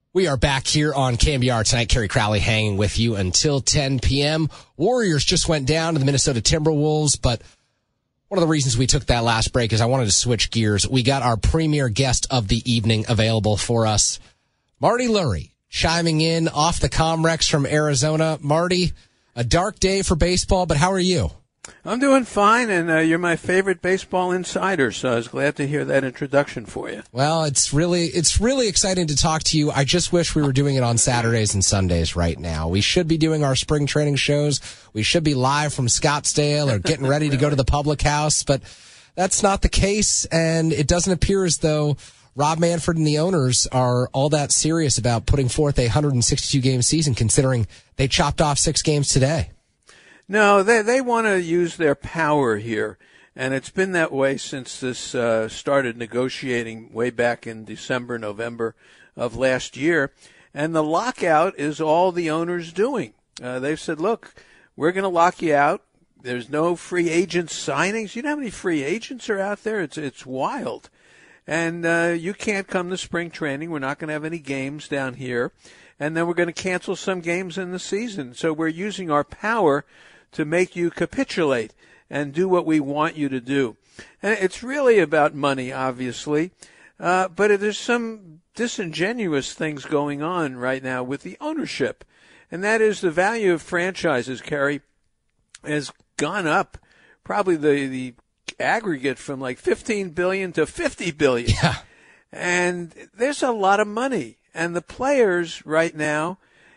We are back here on KNBR tonight. Kerry Crowley hanging with you until 10 p.m. Warriors just went down to the Minnesota Timberwolves, but one of the reasons we took that last break is I wanted to switch gears. We got our premier guest of the evening available for us, Marty Lurie, chiming in off the Comrex from Arizona. Marty, a dark day for baseball, but how are you? I'm doing fine, and you're my favorite baseball insider, so I was glad to hear that introduction for you. Well, it's really exciting to talk to you. I just wish we were doing it on Saturdays and Sundays right now. We should be doing our spring training shows. We should be live from Scottsdale or getting ready to go to the Public House, but that's not the case, and it doesn't appear as though Rob Manfred and the owners are all that serious about putting forth a 162-game season, considering they chopped off 6 games today. No, they want to use their power here, and it's been that way since this started negotiating way back in December, November of last year. And the lockout is all the owners doing. They've said, look, we're going to lock you out. There's no free agent signings. You know how many free agents are out there? It's wild. And you can't come to spring training. We're not going to have any games down here. And then we're going to cancel some games in the season. So we're using our power to make you capitulate and do what we want you to do. And it's really about money, obviously, but there's some disingenuous things going on right now with the ownership, and that is the value of franchises, Kerry, has gone up, probably the aggregate from like $15 billion to $50 billion. Yeah. And there's a lot of money, and the players right now,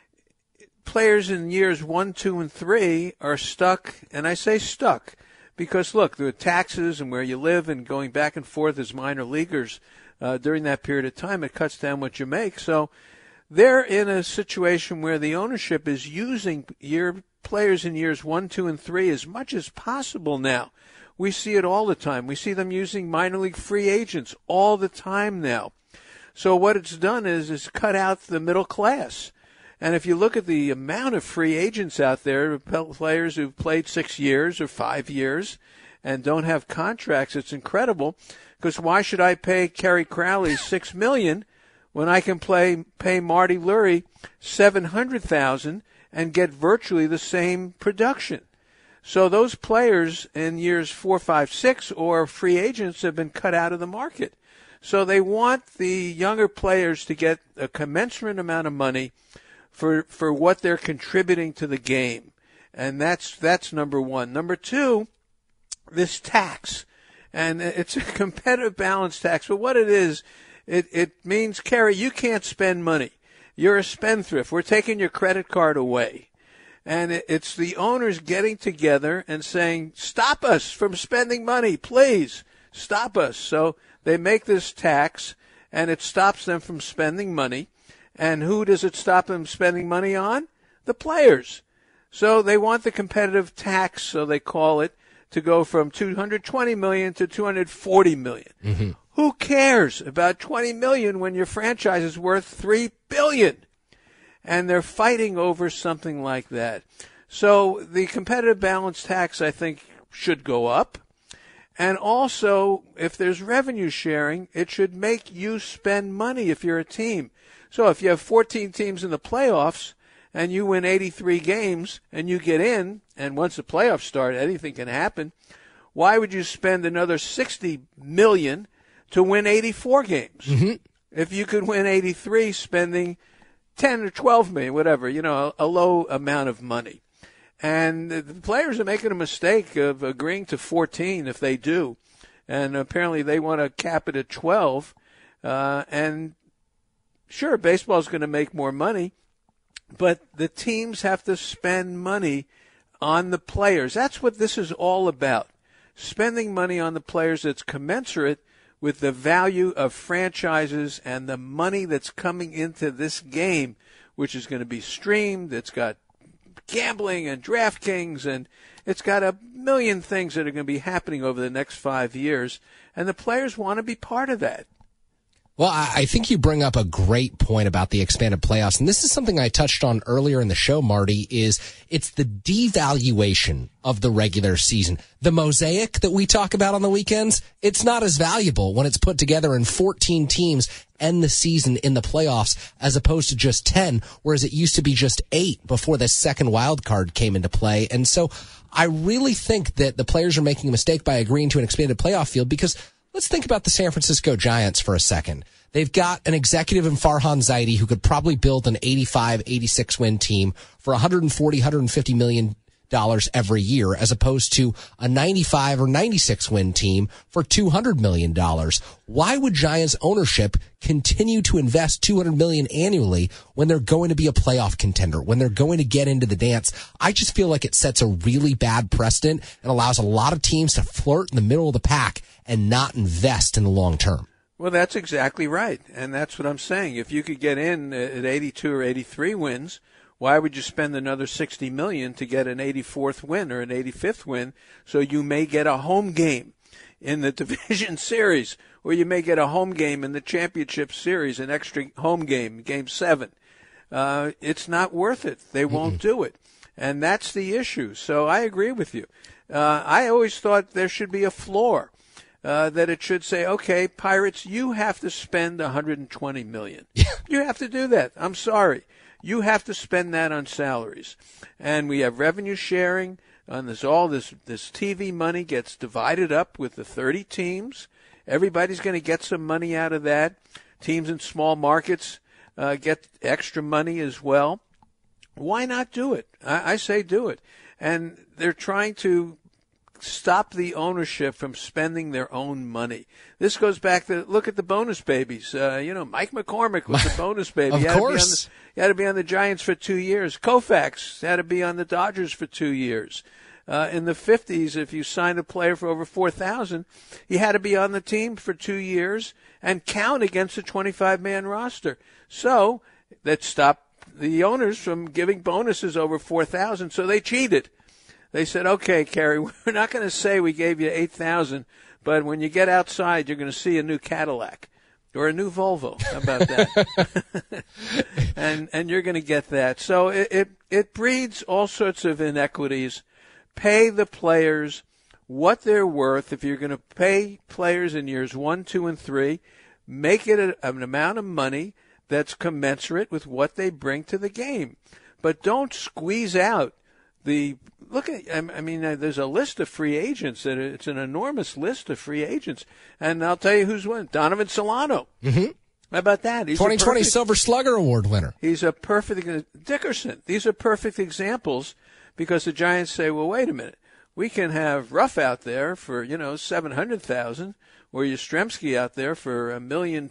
players in years 1, 2, and 3 are stuck, and I say stuck because, look, the taxes and where you live and going back and forth as minor leaguers during that period of time, it cuts down what you make. So they're in a situation where the ownership is using your players in years 1, 2, and 3 as much as possible now. We see it all the time. We see them using minor league free agents all the time now. So what it's done is cut out the middle class. And if you look at the amount of free agents out there, players who've played 6 years or 5 years and don't have contracts, it's incredible. Because why should I pay Kerry Crowley $6 million when I can pay Marty Lurie $700,000 and get virtually the same production? So those players in years 4, 5, 6 or free agents have been cut out of the market. So they want the younger players to get a commensurate amount of money for what they're contributing to the game. And that's number one. Number two, this tax. And it's a competitive balance tax. But what it is, it means, Kerry, you can't spend money. You're a spendthrift. We're taking your credit card away. And it's the owners getting together and saying, stop us from spending money, please. Stop us. So they make this tax, and it stops them from spending money. And who does it stop them spending money on? The players. So they want the competitive tax, so they call it, to go from $220 million to $240 million. Mm-hmm. Who cares about $20 million when your franchise is worth $3 billion? And they're fighting over something like that. So the competitive balance tax, I think, should go up. And also, if there's revenue sharing, it should make you spend money if you're a team. So if you have 14 teams in the playoffs and you win 83 games and you get in, and once the playoffs start, anything can happen, why would you spend another $60 million to win 84 games? Mm-hmm. If you could win 83 spending 10 or 12 million, whatever, a low amount of money. And the players are making a mistake of agreeing to 14 if they do. And apparently they want to cap it at 12. And sure, baseball's going to make more money, but the teams have to spend money on the players. That's what this is all about. Spending money on the players that's commensurate with the value of franchises and the money that's coming into this game, which is going to be streamed. It's got gambling and DraftKings, and it's got a million things that are going to be happening over the next 5 years, and the players want to be part of that. Well, I think you bring up a great point about the expanded playoffs, and this is something I touched on earlier in the show, Marty, is it's the devaluation of the regular season. The mosaic that we talk about on the weekends, it's not as valuable when it's put together and 14 teams end the season in the playoffs as opposed to just 10, whereas it used to be just 8 before the second wild card came into play. And so I really think that the players are making a mistake by agreeing to an expanded playoff field because let's think about the San Francisco Giants for a second. They've got an executive in Farhan Zaidi who could probably build an 85, 86 win team for $140, $150 million every year as opposed to a 95 or 96 win team for $200 million. Why would Giants ownership continue to invest $200 million annually when they're going to be a playoff contender, when they're going to get into the dance? I just feel like it sets a really bad precedent and allows a lot of teams to flirt in the middle of the pack and not invest in the long term. Well, that's exactly right. And that's what I'm saying. If you could get in at 82 or 83 wins, why would you spend another $60 million to get an 84th win or an 85th win so you may get a home game in the division series, or you may get a home game in the championship series, an extra home game, game 7? It's not worth it. They won't do it. And that's the issue. So I agree with you. I always thought there should be a floor. That it should say, okay, Pirates, you have to spend $120 million. You have to do that. I'm sorry. You have to spend that on salaries. And we have revenue sharing on this. All this TV money gets divided up with the 30 teams. Everybody's going to get some money out of that. Teams in small markets get extra money as well. Why not do it? I say do it. And they're trying to stop the ownership from spending their own money. This goes back to, look at the bonus babies. Mike McCormick was a bonus baby. Of course. He had to be on the Giants for 2 years. Koufax had to be on the Dodgers for 2 years. In the 50s, if you signed a player for over $4,000, he had to be on the team for 2 years and count against a 25-man roster. So that stopped the owners from giving bonuses over $4,000, so they cheated. They said, okay, Kerry, we're not going to say we gave you $8,000, but when you get outside, you're going to see a new Cadillac or a new Volvo. How about that? and you're going to get that. So it breeds all sorts of inequities. Pay the players what they're worth. If you're going to pay players in years 1, 2, and 3, make it an amount of money that's commensurate with what they bring to the game. But don't squeeze out there's a list of free agents. It's an enormous list of free agents. And I'll tell you who's won. Donovan Solano. Mm-hmm. How about that? He's 2020 Silver Slugger Award winner. He's a perfect Dickerson. These are perfect examples because the Giants say, well, wait a minute. We can have Ruff out there for, $700,000 or Yastrzemski out there for $1.2 million.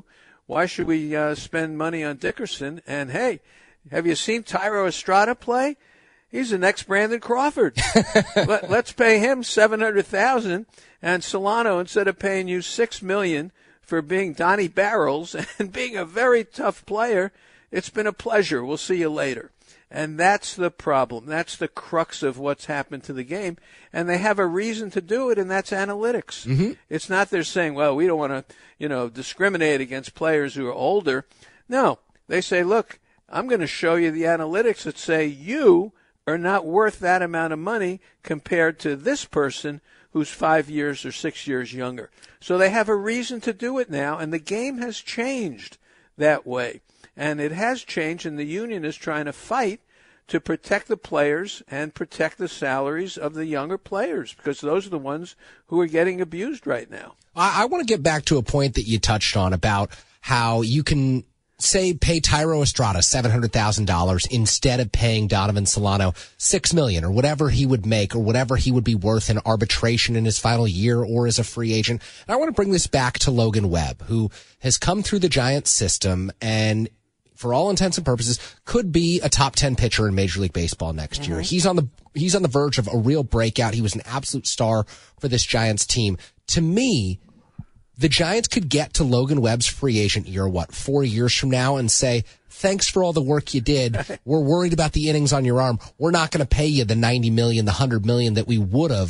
Why should we spend money on Dickerson? And, hey, have you seen Thairo Estrada play? He's the next Brandon Crawford. Let's pay him $700,000, and Solano, instead of paying you $6 million for being Donnie Barrels and being a very tough player, it's been a pleasure. We'll see you later. And that's the problem. That's the crux of what's happened to the game. And they have a reason to do it, and that's analytics. Mm-hmm. It's not they're saying, well, we don't want to, discriminate against players who are older. No, they say, look, I'm going to show you the analytics that say you are not worth that amount of money compared to this person who's 5 years or 6 years younger. So they have a reason to do it now, and the game has changed that way. And it has changed, and the union is trying to fight to protect the players and protect the salaries of the younger players, because those are the ones who are getting abused right now. I want to get back to a point that you touched on about how you can pay Thairo Estrada $700,000 instead of paying Donovan Solano $6 million or whatever he would make or whatever he would be worth in arbitration in his final year or as a free agent. And I want to bring this back to Logan Webb, who has come through the Giants system and for all intents and purposes could be a top 10 pitcher in Major League Baseball next year. He's on the verge of a real breakout. He was an absolute star for this Giants team. To me, the Giants could get to Logan Webb's free agent year, 4 years from now, and say, thanks for all the work you did. We're worried about the innings on your arm. We're not going to pay you the $90 million, the $100 million that we would have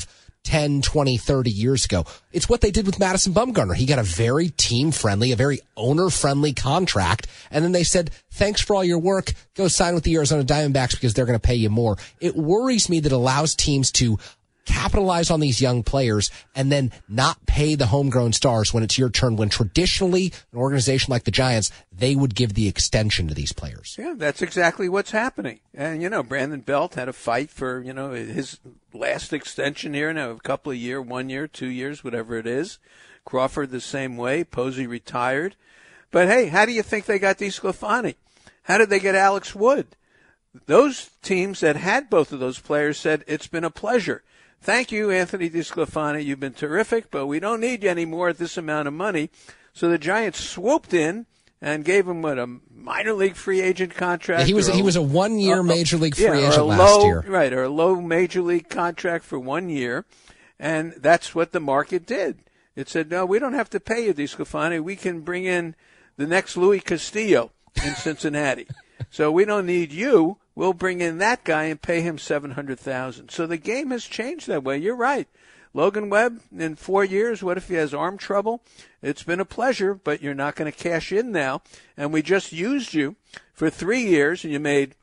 10, 20, 30 years ago. It's what they did with Madison Bumgarner. He got a very team-friendly, a very owner-friendly contract, and then they said, thanks for all your work. Go sign with the Arizona Diamondbacks because they're going to pay you more. It worries me that it allows teams to capitalize on these young players and then not pay the homegrown stars when it's your turn, when traditionally an organization like the Giants, they would give the extension to these players. Yeah, that's exactly what's happening. And, Brandon Belt had a fight for, his last extension here now, a couple of years, 1 year, 2 years, whatever it is. Crawford the same way. Posey retired. But, hey, how do you think they got DeSclafani? How did they get Alex Wood? Those teams that had both of those players said, it's been a pleasure. Thank you, Anthony DeSclafani. You've been terrific, but we don't need you anymore at this amount of money. So the Giants swooped in and gave him a minor league free agent contract. Yeah, he was a 1 year major league free agent last year. Right, or a low major league contract for 1 year. And that's what the market did. It said, no, we don't have to pay you, DeSclafani. We can bring in the next Louis Castillo in Cincinnati. So we don't need you. We'll bring in that guy and pay him $700,000. So the game has changed that way. You're right. Logan Webb, in 4 years, what if he has arm trouble? It's been a pleasure, but you're not going to cash in now. And we just used you for 3 years, and you made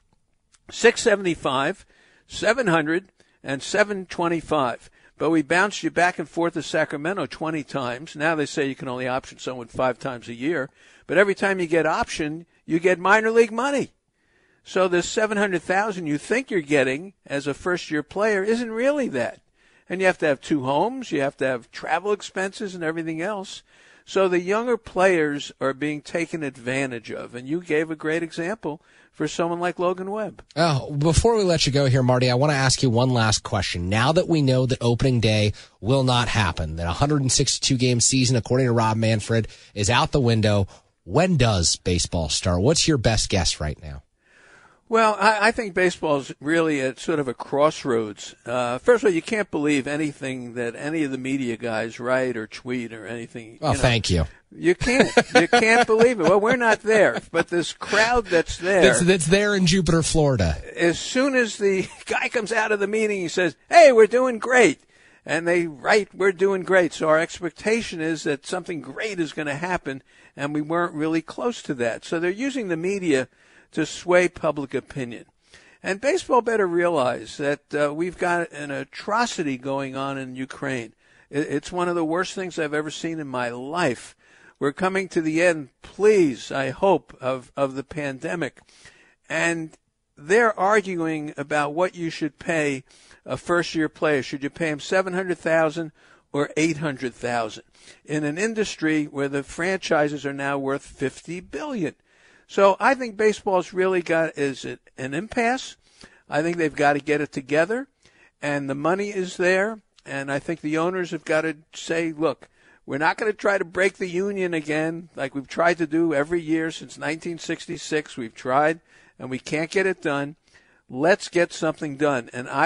$675, $700, and $725. But we bounced you back and forth to Sacramento 20 times. Now they say you can only option someone 5 times a year. But every time you get optioned, you get minor league money. So this $700,000 you think you're getting as a first-year player isn't really that. And you have to have 2 homes, you have to have travel expenses and everything else. So the younger players are being taken advantage of. And you gave a great example for someone like Logan Webb. Oh, before we let you go here, Marty, I want to ask you one last question. Now that we know that opening day will not happen, that 162-game season, according to Rob Manfred, is out the window, when does baseball start? What's your best guess right now? Well, I think baseball is really at sort of a crossroads. First of all, you can't believe anything that any of the media guys write or tweet or anything. Oh, thank you. You can't. You can't believe it. Well, we're not there, but this crowd that's there. That's there in Jupiter, Florida. As soon as the guy comes out of the meeting, he says, hey, we're doing great. And they write, we're doing great. So our expectation is that something great is going to happen, and we weren't really close to that. So they're using the media to sway public opinion. And baseball better realize that we've got an atrocity going on in Ukraine. It's one of the worst things I've ever seen in my life. We're coming to the end, please, I hope, of the pandemic. And they're arguing about what you should pay a first-year player. Should you pay him $700,000 or $800,000 in an industry where the franchises are now worth $50 billion? So I think baseball's really got an impasse. I think they've got to get it together, and the money is there. And I think the owners have got to say, look, we're not going to try to break the union again like we've tried to do every year since 1966. We've tried, and we can't get it done. Let's get something done. And I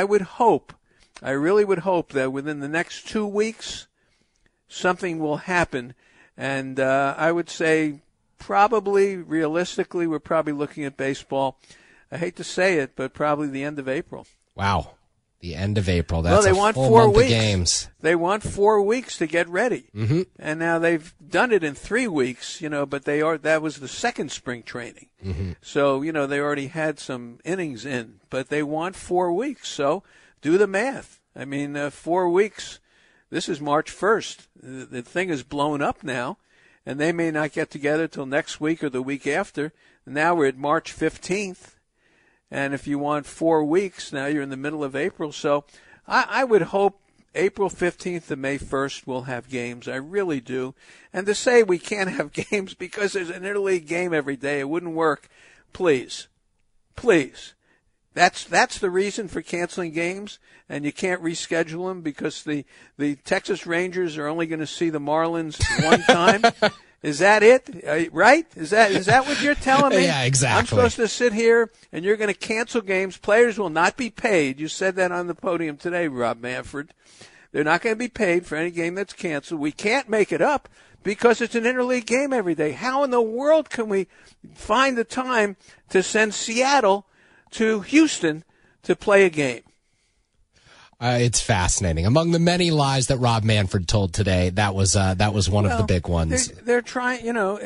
really would hope that within the next 2 weeks, something will happen. And I would say probably, realistically, we're probably looking at baseball, I hate to say it, but probably the end of April. Wow. The end of April. That's they a want full 4 month weeks. of games. They want 4 weeks to get ready. Mm-hmm. And now they've done it in 3 weeks, but that was the second spring training. Mm-hmm. So, they already had some innings in, but they want 4 weeks. So do the math. I mean, 4 weeks. This is March 1st. The thing is blown up now, and they may not get together till next week or the week after. Now we're at March 15th. And if you want 4 weeks, now you're in the middle of April. So I would hope April 15th to May 1st we'll have games. I really do. And to say we can't have games because there's an interleague game every day, it wouldn't work. Please. Please. That's the reason for canceling games, and you can't reschedule them because the Texas Rangers are only going to see the Marlins one time. Is that it? Right? Is that what you're telling me? Yeah, exactly. I'm supposed to sit here and you're going to cancel games. Players will not be paid. You said that on the podium today, Rob Manfred. They're not going to be paid for any game that's canceled. We can't make it up because it's an interleague game every day. How in the world can we find the time to send Seattle to Houston to play a game? It's fascinating. Among the many lies that Rob Manfred told today, that was one of the big ones. They're trying,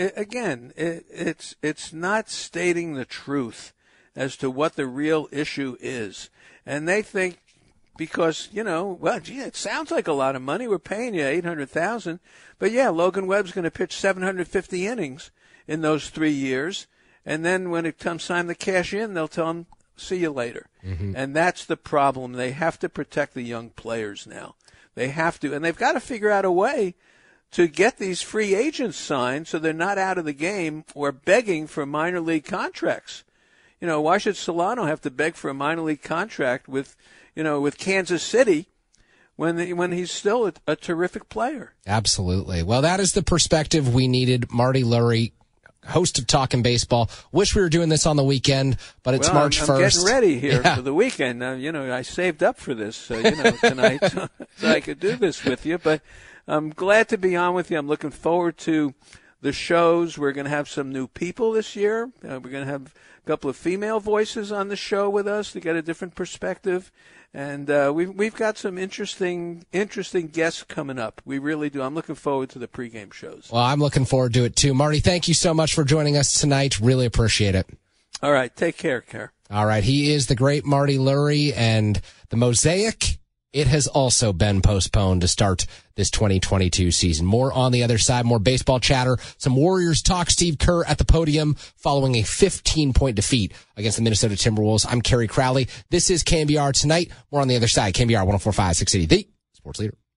it's not stating the truth as to what the real issue is. And they think because, it sounds like a lot of money. We're paying you $800,000. But, Logan Webb's going to pitch 750 innings in those 3 years. And then when it comes time to cash in, they'll tell him, see you later. Mm-hmm. And that's the problem. They have to protect the young players now. They have to. And they've got to figure out a way to get these free agents signed so they're not out of the game or begging for minor league contracts. Why should Solano have to beg for a minor league contract with Kansas City when he's still a terrific player? Absolutely. Well, that is the perspective we needed. Marty Lurie, host of Talkin' Baseball. Wish we were doing this on the weekend, but it's March 1st. I'm getting ready here for the weekend. I saved up for this, tonight so I could do this with you. But I'm glad to be on with you. I'm looking forward to the shows. We're going to have some new people this year. We're going to have a couple of female voices on the show with us to get a different perspective. And we've got some interesting guests coming up. We really do. I'm looking forward to the pregame shows. Well, I'm looking forward to it too. Marty, thank you so much for joining us tonight. Really appreciate it. All right. Take care, Kerr. All right. He is the great Marty Lurie, and the Mosaic, it has also been postponed to start this 2022 season. More on the other side, more baseball chatter, some Warriors talk. Steve Kerr at the podium following a 15-point defeat against the Minnesota Timberwolves. I'm Kerry Crowley. This is KNBR Tonight. More on the other side. KNBR 104.5, 680, the sports leader.